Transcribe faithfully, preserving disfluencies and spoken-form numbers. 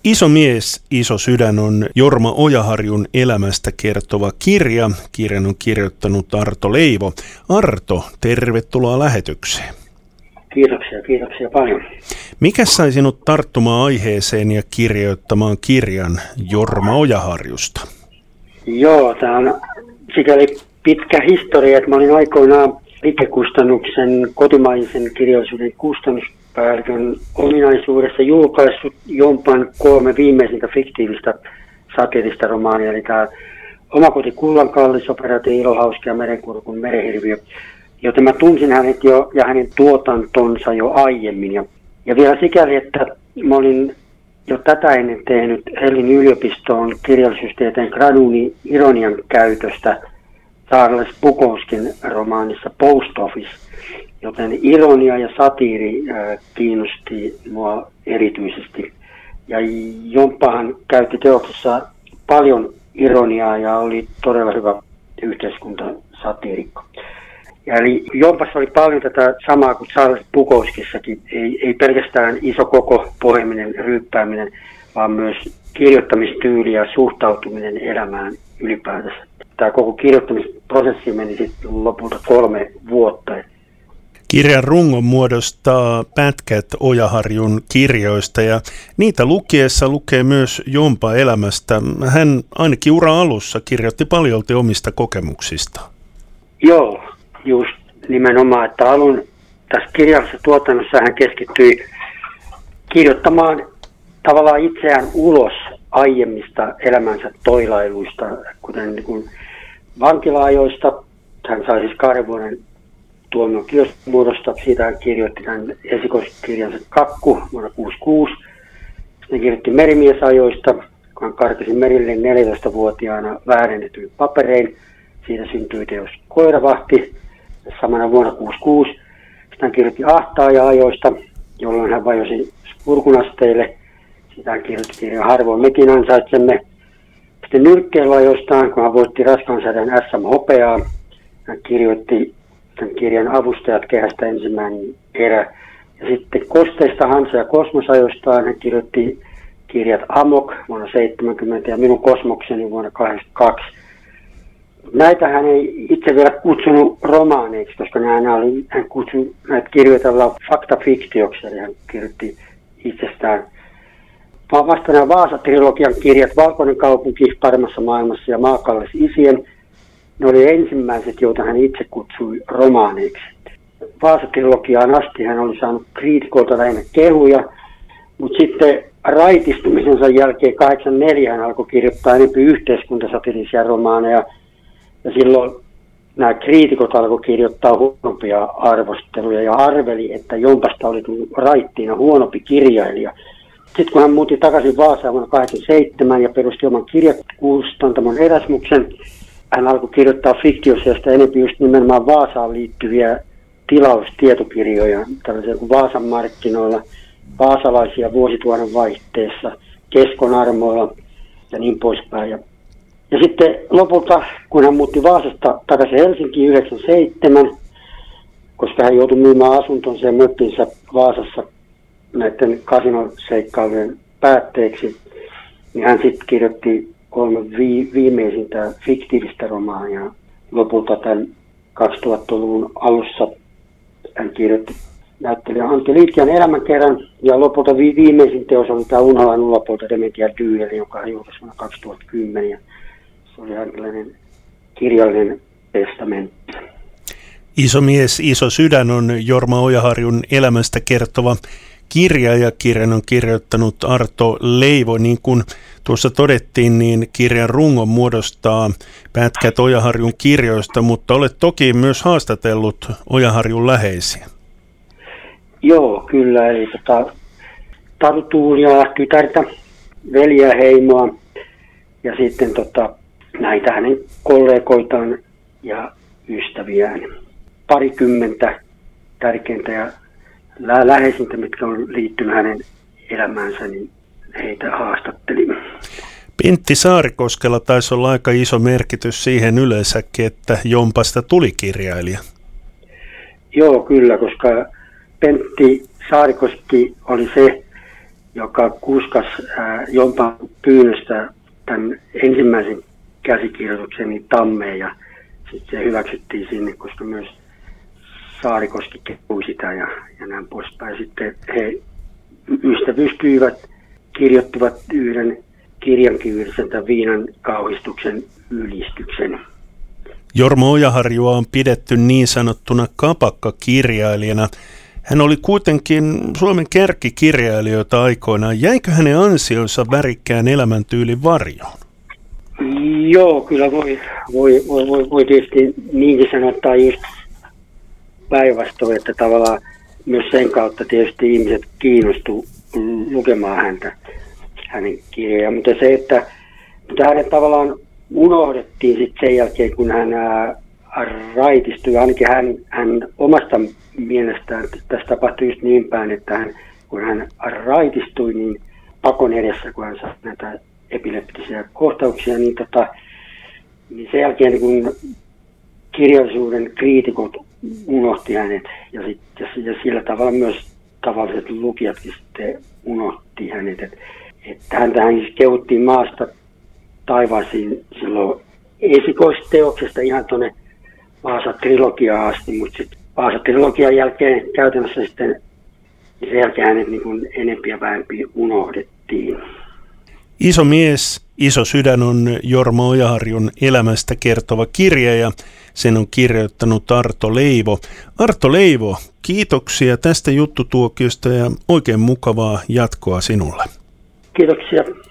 Iso mies, iso sydän on Jorma Ojaharjun elämästä kertova kirja. Kirjan on kirjoittanut Arto Leivo. Arto, tervetuloa lähetykseen. Kiitoksia, kiitoksia paljon. Mikä sai sinut tarttumaan aiheeseen ja kirjoittamaan kirjan Jorma Ojaharjusta? Joo, tämä on sikäli pitkä historia, että mä olin aikoinaan liikekustannuksen kotimaisen kirjallisuuden kustannuspäällikön ominaisuudessa julkaissut Jompan kolme viimeisintä fiktiivistä satiirista romaania, eli tämä Omakoti Kullankallis, Operaatio Ilohauska ja Merenkurkun merenhirviö, joten mä tunsin hänet jo ja hänen tuotantonsa jo aiemmin. Ja, ja vielä sikäli, että mä olin jo tätä ennen tehnyt Helsingin yliopistoon kirjallisuustieteen graduuni ironian käytöstä Charles Bukowskin romaanissa Post Office, joten ironia ja satiiri äh, kiinnosti mua erityisesti. Ja Jomppahan käytti teoksessa paljon ironiaa ja oli todella hyvä yhteiskuntasatiirikko. Ja eli Jompassa oli paljon tätä samaa kuin Charles Bukowskissakin, ei, ei pelkästään iso koko pohjiminen, ryyppääminen, vaan myös kirjoittamistyyli ja suhtautuminen elämään ylipäätänsä. Tämä koko kirjoittamisprosessi meni sitten lopulta kolme vuotta. Kirjan rungon muodostaa pätkät Ojaharjun kirjoista ja niitä lukiessa lukee myös Jompa elämästä. Hän ainakin ura alussa kirjoitti paljolti omista kokemuksista. Joo, just nimenomaan, että alun tässä kirjallisessa tuotannossa hän keskittyi kirjoittamaan tavallaan itseään ulos aiemmista elämänsä toilailuista, kuten niin kuin vankila-ajoista. Hän sai siis kahden vuoden tuomion kirjoitusmuodosta. Siitä hän kirjoitti tämän esikoiskirjansa Kakku vuonna kuusikymmentäkuusi. Sitten kirjoitti merimiesajoista, kun hän karkasi merille neljätoistavuotiaana väärennetyin paperein. Siitä syntyi teos Koiravahti samana vuonna kuusikymmentäkuusi. Sitten hän kirjoitti Ahtaaja-ajoista, jolloin hän vajosi Spurkunasteille. Sitä hän kirjoitti kirjan Harvoin mekin ansaitsemme. Sitten nyrkkeilyajostaan, kun hän voitti raskaansarjan äs äm-hopeaa, hän kirjoitti tämän kirjan Avustajat kehästä ensimmäinen erä. Ja sitten Kosteista Hansa ja kosmosajoistaan hän kirjoitti kirjat Amok vuonna seitsemänkymmentä ja Minun kosmokseni vuonna kahdeksankymmentäkaksi. Näitä hän ei itse vielä kutsunut romaaneiksi, koska nämä oli, hän kutsui näitä kirjoitella faktafiktioksi, eli hän kirjoitti itsestään. Vaan vasta nämä Vaasa-trilogian kirjat, Valkoinen kaupunki, Paremmassa maailmassa ja Maakallis isien, ne oli ensimmäiset, joita hän itse kutsui romaaneiksi. Vaasa-trilogiaan asti hän oli saanut kriitikolta lähinnä kehuja, mutta sitten raitistumisensa jälkeen kahdeksankymmentäneljä hän alkoi kirjoittaa enemmän yhteiskuntasatiirisia romaaneja, ja silloin nämä kriitikot alkoi kirjoittaa huonompia arvosteluja ja arveli, että Jompasta oli tullut raittiina huonompi kirjailija. Sitten kun hän muutti takaisin Vaasaan vuonna kahdeksankymmentäseitsemän ja perusti oman kirjakustantamon Erasmuksen, hän alkoi kirjoittaa fiktiossa ja sitä enemmän just nimenomaan Vaasaan liittyviä tilaustietokirjoja, tällaisia kuin Vaasan markkinoilla, vaasalaisia vuosituhannen vaihteessa, Keskon armoilla ja niin poispäin. Ja, ja sitten lopulta, kun hän muutti Vaasasta takaisin Helsinkiin yhdeksänkymmentäseitsemän, koska hän joutui myymään asuntonsa ja mökkinsä Vaasassa näiden kasinoseikkailujen päätteeksi, niin hän sitten kirjoitti kolme vi- viimeisintä fiktiivistä romaania. Lopulta tämän kaksituhattaluvun alussa hän kirjoitti näyttelijä Antti Liitkiän elämänkerran, ja lopulta vi- viimeisin teos oli tämä Unholan Ullapuolta Dementia Dyeli, joka hän julkaisi vuonna kaksituhattakymmenen, ja se oli tällainen kirjallinen testamentti. Iso mies, iso sydän on Jorma Ojaharjun elämästä kertova kirja, ja kirjan on kirjoittanut Arto Leivo. Niin kuin tuossa todettiin, niin kirjan rungon muodostaa pätkät Ojaharjun kirjoista, mutta olet toki myös haastatellut Ojaharjun läheisiä. Joo, kyllä. Eli tota, Taru Tuulia, tytärtä, veljeä, heimoa ja sitten tota, näitä hänen kollegoitaan ja ystäviään. Parikymmentä tärkeintä ja lä- läheisintä, mitkä on liittynyt hänen elämäänsä, niin heitä haastattelimme. Pentti Saarikoskella taisi olla aika iso merkitys siihen yleensäkin, että Jompasta tuli kirjailija. Joo, kyllä, koska Pentti Saarikoski oli se joka kuskas ää, Jompan pyynnöstä tämän ensimmäisen käsikirjoitukseni Tammeen, ja sitten se hyväksyttiin sinne, koska myös Saarikoski kehui sitä ja, ja näin poispäin. Sitten he ystävystyivät, kirjoittivat yhden kirjankin yhdessä tämän Viinan kauhistuksen ylistyksen. Jorma Ojaharjua on pidetty niin sanottuna kapakkakirjailijana. Hän oli kuitenkin Suomen kärkikirjailijoita aikoinaan. Jäikö hänen ansionsa värikkään elämäntyylin varjoon? Joo, kyllä voi, voi, voi, voi, voi tietysti niinkin sanottaa just päinvastoin, että tavallaan myös sen kautta tietysti ihmiset kiinnostuivat lukemaan häntä, hänen kirjaa. Mutta se, että mutta hänet tavallaan unohdettiin sitten sen jälkeen, kun hän ää, raitistui. Ainakin hän, hän omasta mielestään, että tässä tapahtui just niin päin, että hän, kun hän raitistui, niin pakon edessä, kun hän sai näitä epileptisiä kohtauksia, niin, tota, niin sen jälkeen kun kirjallisuuden kriitikot unohti hänet, ja, sit, ja, ja sillä tavalla myös tavalliset lukijatkin sitten unohti hänet. Että et häntähän siis kehuttiin maasta taivaisiin silloin esikoisteoksesta ihan tuonne Vaasa-trilogiaan asti, mutta sitten Vaasa-trilogian jälkeen käytännössä sitten sen jälkeen hänet niin kuin enempi ja vähempi unohdettiin. Iso mies, iso sydän on Jorma Ojaharjun elämästä kertova kirja ja sen on kirjoittanut Arto Leivo. Arto Leivo, kiitoksia tästä juttutuokiosta ja oikein mukavaa jatkoa sinulle. Kiitoksia.